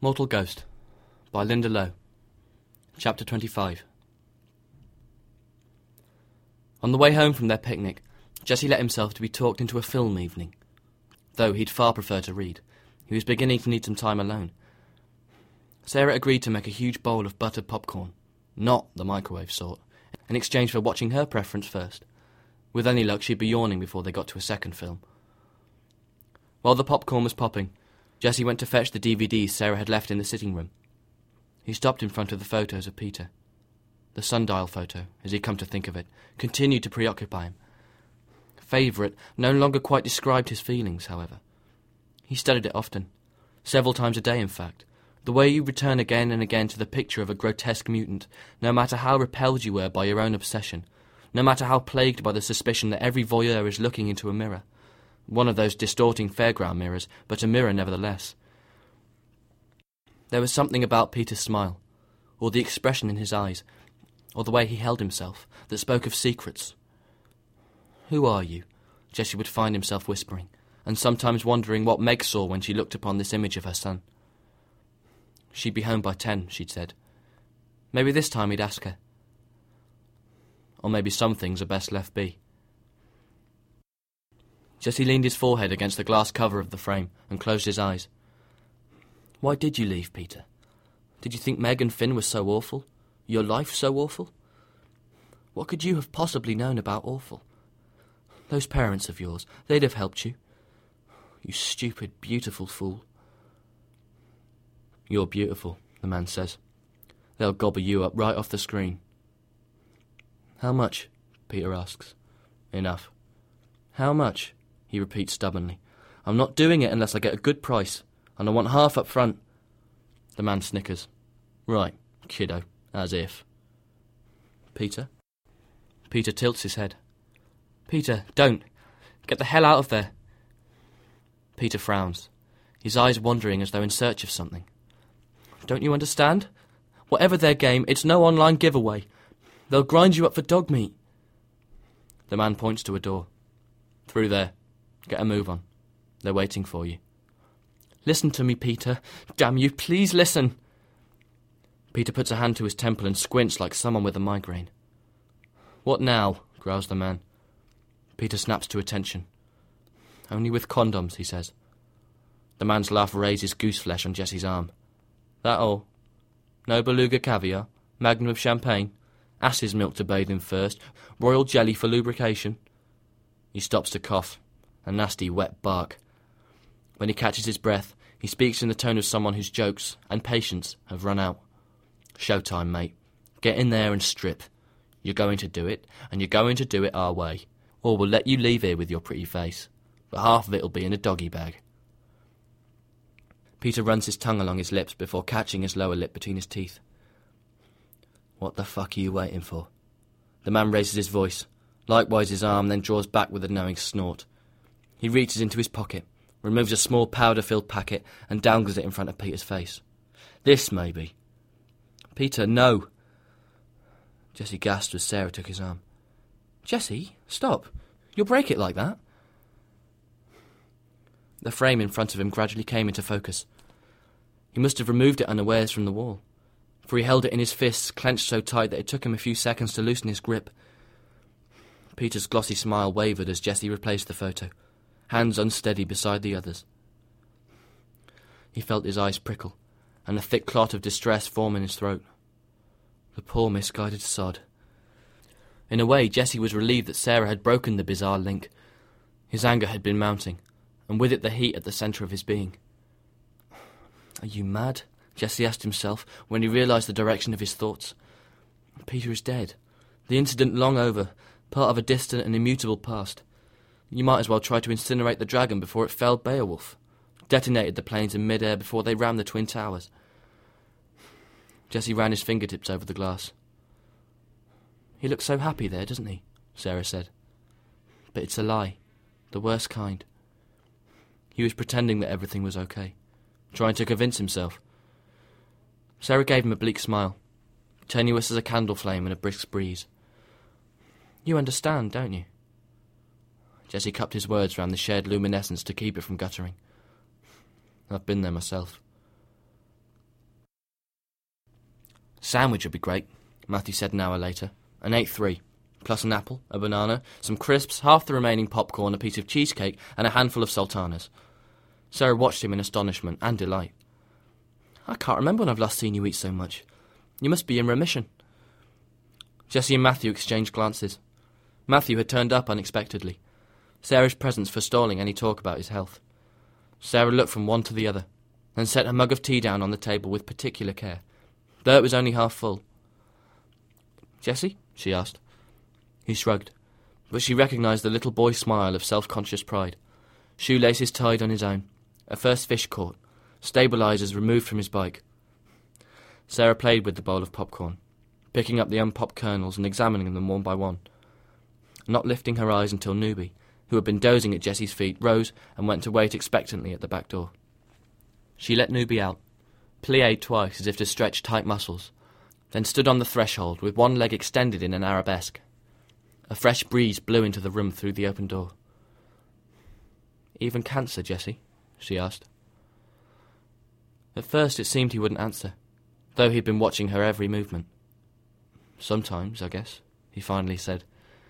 Mortal Ghost by Linda Lowe. Chapter 25. On the way home from their picnic, Jessie let himself to be talked into a film evening. Though he'd far prefer to read, he was beginning to need some time alone. Sarah agreed to make a huge bowl of buttered popcorn, not the microwave sort, in exchange for watching her preference first. With any luck, she'd be yawning before they got to a second film. While the popcorn was popping, Jessie went to fetch the DVDs Sarah had left in the sitting room. He stopped in front of the photos of Peter. The sundial photo, as he'd come to think of it, continued to preoccupy him. Favourite no longer quite described his feelings, however. He studied it often, several times a day in fact, the way you return again and again to the picture of a grotesque mutant, no matter how repelled you were by your own obsession, no matter how plagued by the suspicion that every voyeur is looking into a mirror. One of those distorting fairground mirrors, but a mirror nevertheless. There was something about Peter's smile, or the expression in his eyes, or the way he held himself, that spoke of secrets. "Who are you?" Jessie would find himself whispering, and sometimes wondering what Meg saw when she looked upon this image of her son. She'd be home by 10, she'd said. Maybe this time he'd ask her. Or maybe some things are best left be. Jessie leaned his forehead against the glass cover of the frame and closed his eyes. Why did you leave, Peter? Did you think Meg and Finn were so awful? Your life so awful? What could you have possibly known about awful? Those parents of yours, they'd have helped you. You stupid, beautiful fool. You're beautiful, the man says. They'll gobble you up right off the screen. How much? Peter asks. Enough. How much? He repeats stubbornly. I'm not doing it unless I get a good price, and I want half up front. The man snickers. Right, kiddo, as if. Peter? Peter tilts his head. Peter, don't. Get the hell out of there. Peter frowns, his eyes wandering as though in search of something. Don't you understand? Whatever their game, it's no online giveaway. They'll grind you up for dog meat. The man points to a door. Through there. Get a move on. They're waiting for you. Listen to me, Peter. Damn you, please listen. Peter puts a hand to his temple and squints like someone with a migraine. What now? Growls the man. Peter snaps to attention. Only with condoms, he says. The man's laugh raises goose flesh on Jessie's arm. That all? No beluga caviar? Magnum of champagne? Ass's milk to bathe in first? Royal jelly for lubrication? He stops to cough. A nasty, wet bark. When he catches his breath, he speaks in the tone of someone whose jokes and patience have run out. Showtime, mate. Get in there and strip. You're going to do it, and you're going to do it our way. Or we'll let you leave here with your pretty face. But half of it'll be in a doggy bag. Peter runs his tongue along his lips before catching his lower lip between his teeth. What the fuck are you waiting for? The man raises his voice. Likewise his arm, then draws back with a knowing snort. He reaches into his pocket, removes a small powder-filled packet, and dangles it in front of Peter's face. This, maybe. Peter, no. Jessie gasped as Sarah took his arm. Jessie, stop. You'll break it like that. The frame in front of him gradually came into focus. He must have removed it unawares from the wall, for he held it in his fists, clenched so tight that it took him a few seconds to loosen his grip. Peter's glossy smile wavered as Jessie replaced the photo, hands unsteady beside the others. He felt his eyes prickle, and a thick clot of distress form in his throat. The poor misguided sod. In a way, Jessie was relieved that Sarah had broken the bizarre link. His anger had been mounting, and with it the heat at the centre of his being. Are you mad? Jessie asked himself when he realised the direction of his thoughts. Peter is dead. The incident long over, part of a distant and immutable past. You might as well try to incinerate the dragon before it felled Beowulf, detonated the planes in mid-air before they rammed the Twin Towers. Jessie ran his fingertips over the glass. He looks so happy there, doesn't he? Sarah said. But it's a lie. The worst kind. He was pretending that everything was okay, trying to convince himself. Sarah gave him a bleak smile, tenuous as a candle flame in a brisk breeze. You understand, don't you? Jessie cupped his words round the shared luminescence to keep it from guttering. I've been there myself. Sandwich would be great, Matthew said an hour later, and ate 3, plus an apple, a banana, some crisps, half the remaining popcorn, a piece of cheesecake, and a handful of sultanas. Sarah watched him in astonishment and delight. I can't remember when I've last seen you eat so much. You must be in remission. Jessie and Matthew exchanged glances. Matthew had turned up unexpectedly, Sarah's presence forestalling any talk about his health. Sarah looked from one to the other, then set her mug of tea down on the table with particular care, though it was only half full. "Jessie?" she asked. He shrugged, but she recognised the little boy's smile of self-conscious pride. Shoelaces tied on his own, a first fish caught, stabilisers removed from his bike. Sarah played with the bowl of popcorn, picking up the unpopped kernels and examining them one by one, not lifting her eyes until Newbie, who had been dozing at Jessie's feet, rose and went to wait expectantly at the back door. She let Newbie out, plied twice as if to stretch tight muscles, then stood on the threshold with one leg extended in an arabesque. A fresh breeze blew into the room through the open door. "Even cancer, Jessie?" she asked. At first it seemed he wouldn't answer, though he'd been watching her every movement. "Sometimes, I guess," he finally said.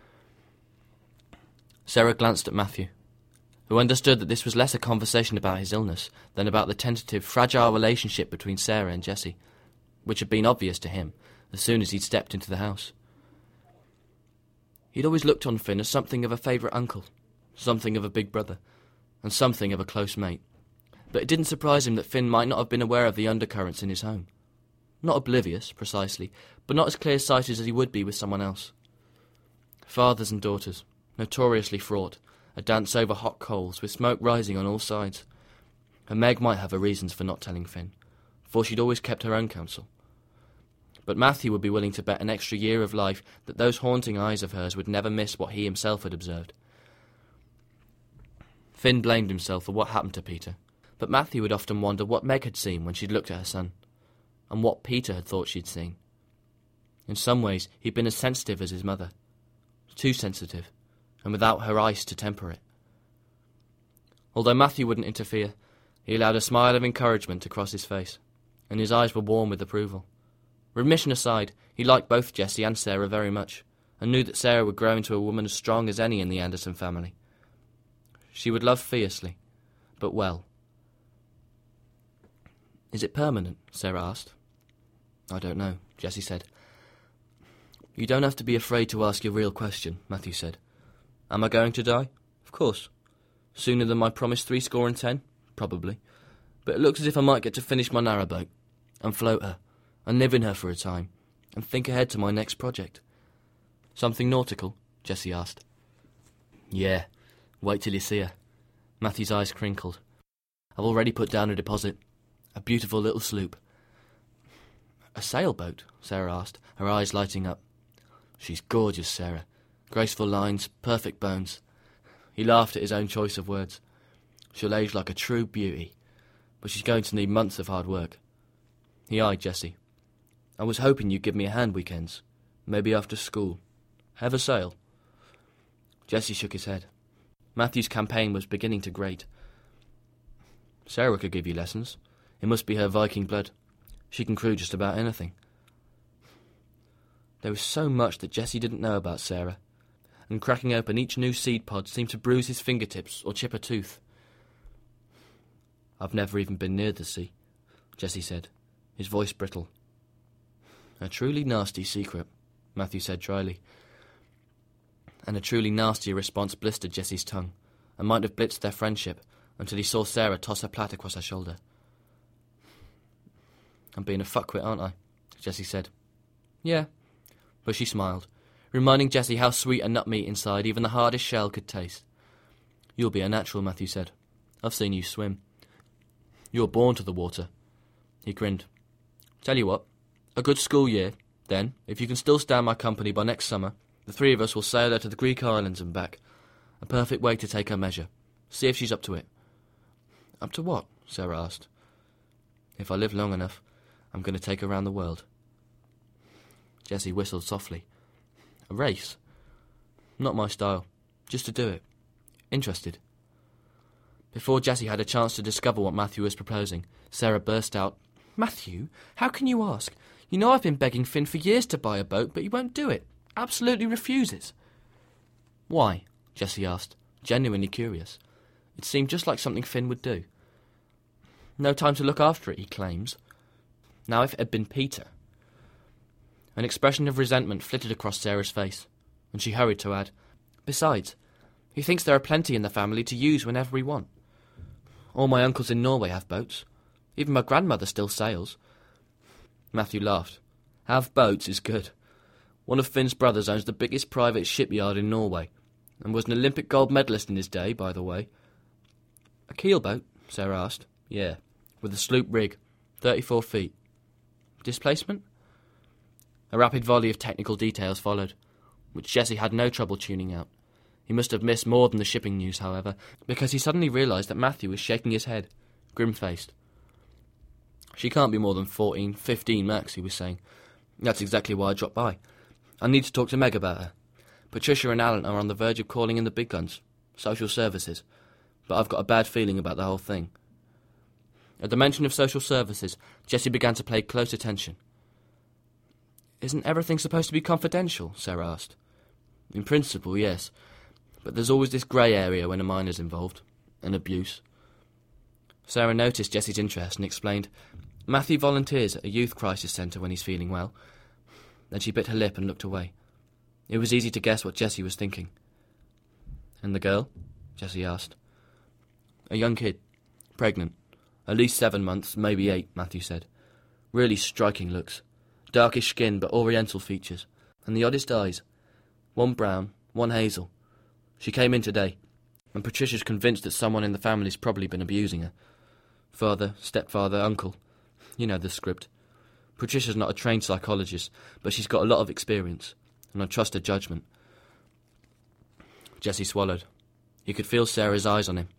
Sarah glanced at Matthew, who understood that this was less a conversation about his illness than about the tentative, fragile relationship between Sarah and Jessie, which had been obvious to him as soon as he'd stepped into the house. He'd always looked on Finn as something of a favourite uncle, something of a big brother, and something of a close mate. But it didn't surprise him that Finn might not have been aware of the undercurrents in his home. Not oblivious, precisely, but not as clear-sighted as he would be with someone else. Fathers and daughters, notoriously fraught, a dance over hot coals, with smoke rising on all sides. And Meg might have her reasons for not telling Finn, for she'd always kept her own counsel. But Matthew would be willing to bet an extra year of life that those haunting eyes of hers would never miss what he himself had observed. Finn blamed himself for what happened to Peter, but Matthew would often wonder what Meg had seen when she'd looked at her son, and what Peter had thought she'd seen. In some ways, he'd been as sensitive as his mother. Too sensitive, and without her ice to temper it. Although Matthew wouldn't interfere, he allowed a smile of encouragement to cross his face, and his eyes were warm with approval. Remission aside, he liked both Jessie and Sarah very much, and knew that Sarah would grow into a woman as strong as any in the Anderson family. She would love fiercely, but well. "Is it permanent?" Sarah asked. "I don't know," Jessie said. "You don't have to be afraid to ask your real question," Matthew said. "Am I going to die? Of course. Sooner than my promised 70? Probably. But it looks as if I might get to finish my narrowboat, and float her, and live in her for a time, and think ahead to my next project." "Something nautical?" Jessie asked. "Yeah. Wait till you see her." Matthew's eyes crinkled. "I've already put down a deposit. A beautiful little sloop." "A sailboat?" Sarah asked, her eyes lighting up. "She's gorgeous, Sarah. Graceful lines, perfect bones." He laughed at his own choice of words. "She'll age like a true beauty, but she's going to need months of hard work." He eyed Jessie. "I was hoping you'd give me a hand weekends, maybe after school. Have a sail?" Jessie shook his head. Matthew's campaign was beginning to grate. "Sarah could give you lessons. It must be her Viking blood. She can crew just about anything." There was so much that Jessie didn't know about Sarah, and cracking open each new seed pod seemed to bruise his fingertips or chip a tooth. "I've never even been near the sea," Jessie said, his voice brittle. "A truly nasty secret," Matthew said dryly. And a truly nastier response blistered Jessie's tongue, and might have blitzed their friendship until he saw Sarah toss her plait across her shoulder. "I'm being a fuckwit, aren't I?" Jessie said. "Yeah." But she smiled, reminding Jessie how sweet a nut meat inside even the hardest shell could taste. "You'll be a natural," Matthew said. "I've seen you swim. You're born to the water." He grinned. "Tell you what, a good school year, then, if you can still stand my company by next summer, the 3 of us will sail her to the Greek islands and back. A perfect way to take her measure. See if she's up to it." "Up to what?" Sarah asked. "If I live long enough, I'm going to take her around the world." Jessie whistled softly. "A race?" "Not my style. Just to do it. Interested." Before Jessie had a chance to discover what Matthew was proposing, Sarah burst out, "Matthew, how can you ask? You know I've been begging Finn for years to buy a boat, but he won't do it. Absolutely refuses." "Why?" Jessie asked, genuinely curious. It seemed just like something Finn would do. "No time to look after it," he claims. Now if it had been Peter... An expression of resentment flitted across Sarah's face, and she hurried to add, "Besides, he thinks there are plenty in the family to use whenever we want. All my uncles in Norway have boats. Even my grandmother still sails." Matthew laughed. "Have boats is good. One of Finn's brothers owns the biggest private shipyard in Norway, and was an Olympic gold medalist in his day, by the way." "A keel boat?" Sarah asked. "Yeah, with a sloop rig, 34 feet. Displacement?" A rapid volley of technical details followed, which Jessie had no trouble tuning out. He must have missed more than the shipping news, however, because he suddenly realised that Matthew was shaking his head, grim-faced. "She can't be more than 14, 15 max," he was saying. "That's exactly why I dropped by. I need to talk to Meg about her. Patricia and Alan are on the verge of calling in the big guns, social services, but I've got a bad feeling about the whole thing." At the mention of social services, Jessie began to pay close attention. "Isn't everything supposed to be confidential?" Sarah asked. "In principle, yes. But there's always this grey area when a minor's involved. And abuse." Sarah noticed Jessie's interest and explained, "Matthew volunteers at a youth crisis centre when he's feeling well." Then she bit her lip and looked away. It was easy to guess what Jessie was thinking. "And the girl?" Jessie asked. "A young kid. Pregnant. At least 7 months, maybe 8, Matthew said. Really striking looks. Darkish skin, but oriental features. And the oddest eyes. One brown, one hazel. She came in today, and Patricia's convinced that someone in the family's probably been abusing her. Father, stepfather, uncle. You know the script. Patricia's not a trained psychologist, but she's got a lot of experience, and I trust her judgment." Jessie swallowed. He could feel Sarah's eyes on him.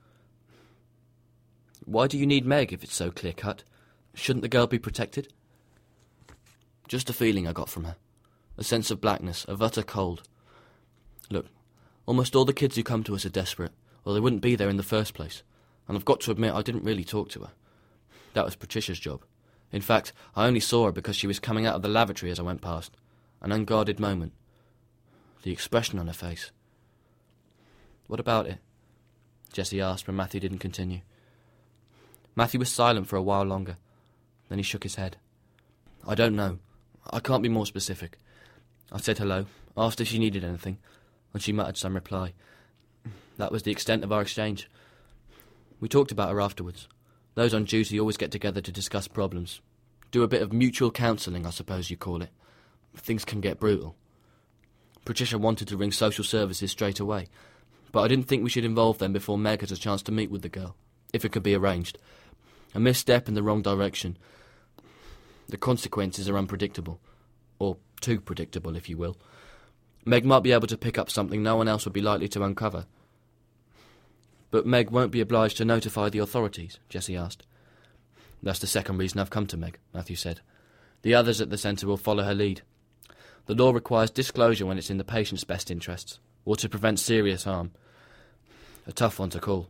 "Why do you need Meg if it's so clear-cut? Shouldn't the girl be protected?" "Just a feeling I got from her. A sense of blackness, of utter cold. Look, almost all the kids who come to us are desperate, or they wouldn't be there in the first place. And I've got to admit I didn't really talk to her. That was Patricia's job. In fact, I only saw her because she was coming out of the lavatory as I went past. An unguarded moment. The expression on her face." "What about it?" Jessie asked when Matthew didn't continue. Matthew was silent for a while longer. Then he shook his head. "I don't know. I can't be more specific. I said hello, asked if she needed anything, and she muttered some reply. That was the extent of our exchange. We talked about her afterwards. Those on duty always get together to discuss problems. Do a bit of mutual counselling, I suppose you call it. Things can get brutal. Patricia wanted to ring social services straight away, but I didn't think we should involve them before Meg had a chance to meet with the girl, if it could be arranged. A misstep in the wrong direction. The consequences are unpredictable. Or too predictable, if you will. Meg might be able to pick up something no one else would be likely to uncover. But Meg won't be obliged to notify the authorities, Jessie asked. That's the second reason I've come to Meg, Matthew said. The others at the centre will follow her lead. The law requires disclosure when it's in the patient's best interests, or to prevent serious harm. A tough one to call.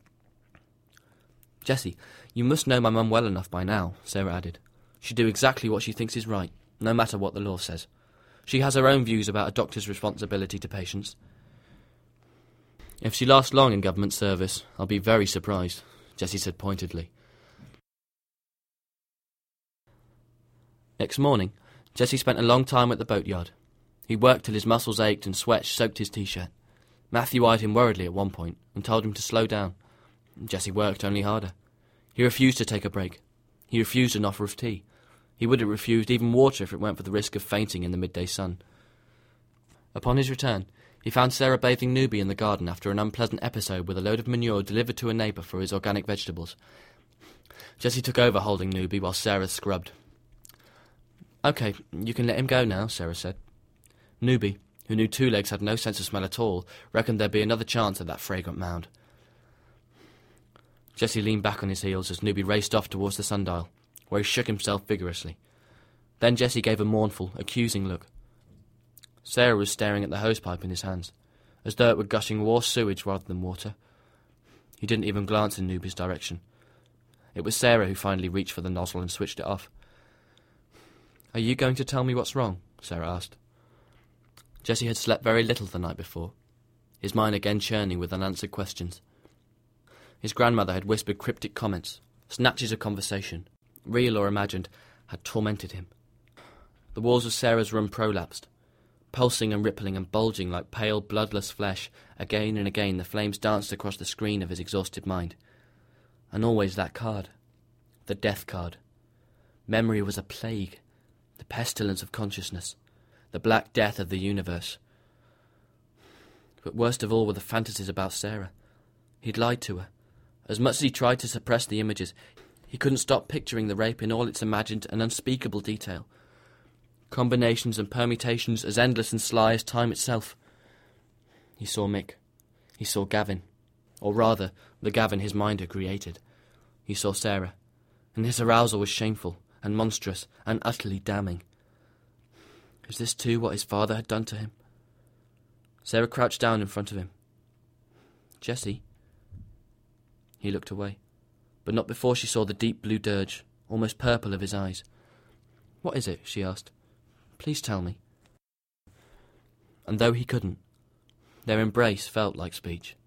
Jessie, you must know my mum well enough by now, Sarah added. She'd do exactly what she thinks is right, no matter what the law says. She has her own views about a doctor's responsibility to patients. If she lasts long in government service, I'll be very surprised, Jessie said pointedly. Next morning, Jessie spent a long time at the boatyard. He worked till his muscles ached and sweat soaked his t-shirt. Matthew eyed him worriedly at one point and told him to slow down. Jessie worked only harder. He refused to take a break. He refused an offer of tea. He would have refused even water if it weren't for the risk of fainting in the midday sun. Upon his return, he found Sarah bathing Newby in the garden after an unpleasant episode with a load of manure delivered to a neighbour for his organic vegetables. Jessie took over holding Newby while Sarah scrubbed. OK, you can let him go now, Sarah said. Newby, who knew Two Legs had no sense of smell at all, reckoned there'd be another chance at that fragrant mound. Jessie leaned back on his heels as Newby raced off towards the sundial, where he shook himself vigorously. Then Jessie gave a mournful, accusing look. Sarah was staring at the hosepipe in his hands, as though it were gushing raw sewage rather than water. He didn't even glance in Newby's direction. It was Sarah who finally reached for the nozzle and switched it off. Are you going to tell me what's wrong? Sarah asked. Jesse had slept very little the night before, his mind again churning with unanswered questions. His grandmother had whispered cryptic comments, snatches of conversation, real or imagined, had tormented him. The walls of Sarah's room prolapsed, pulsing and rippling and bulging like pale, bloodless flesh. Again and again the flames danced across the screen of his exhausted mind. And always that card, the death card. Memory was a plague, the pestilence of consciousness, the black death of the universe. But worst of all were the fantasies about Sarah. He'd lied to her. As much as he tried to suppress the images, he couldn't stop picturing the rape in all its imagined and unspeakable detail. Combinations and permutations as endless and sly as time itself. He saw Mick. He saw Gavin. Or rather, the Gavin his mind had created. He saw Sarah. And his arousal was shameful and monstrous and utterly damning. Is this too what his father had done to him? Sarah crouched down in front of him. Jesse? He looked away, but not before she saw the deep blue dirge, almost purple, of his eyes. What is it? She asked. Please tell me. And though he couldn't, their embrace felt like speech.